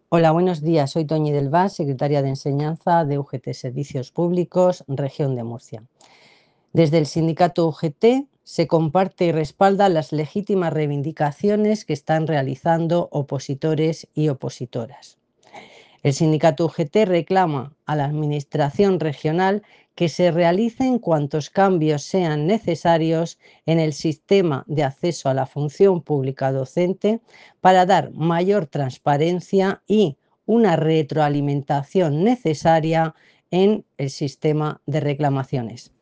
Hola, buenos días. Soy Toñi del Vas, secretaria de Enseñanza de UGT Servicios Públicos, Región de Murcia. Desde el sindicato UGT se comparte y respalda las legítimas reivindicaciones que están realizando opositores y opositoras. El sindicato UGT reclama a la Administración regional que se realicen cuantos cambios sean necesarios en el sistema de acceso a la función pública docente para dar mayor transparencia y una retroalimentación necesaria en el sistema de reclamaciones.